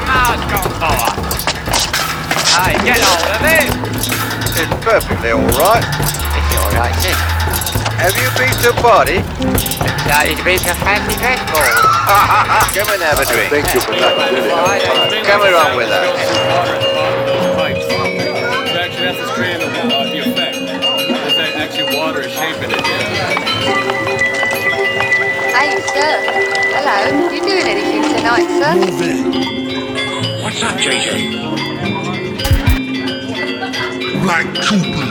car's got power. Hey, get hold of it. It's perfectly alright. It's alright, isn't it? Have you been to a party? It's been a fancy dress ball. Come and have a drink. Thank you for that. Come along with us. Actually, that's the strain of the effect. There's actually water is shaping it. Hey, sir. Hello. You doing anything tonight, sir? What's up, JJ? Black Cooper.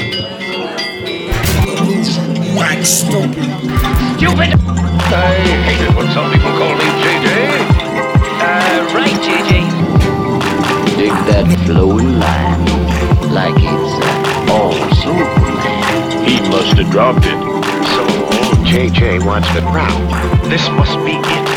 Wax stupid. Stupid! I hate it when some people call me JJ. Right, JJ. Dig that flowing line like it's all Superman. He must have dropped it. So, JJ wants the crown. This must be it.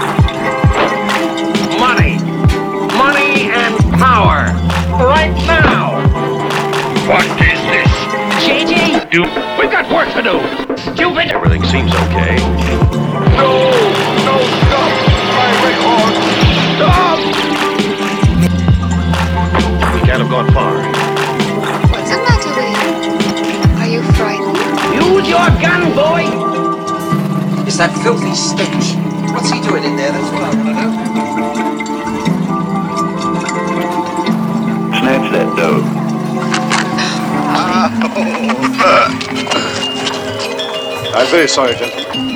Money! Money and power! Right now! What is this? JJ? We've got work to do! Stupid! Everything seems okay. No! No, stop! Highway horn! Stop! We can't have gone far. What's the matter with you? Are you frightened? Use your gun, boy. It's that filthy stench. What's he doing in there? That's what I want to know. Snatch that dough. I'm very sorry, gentlemen.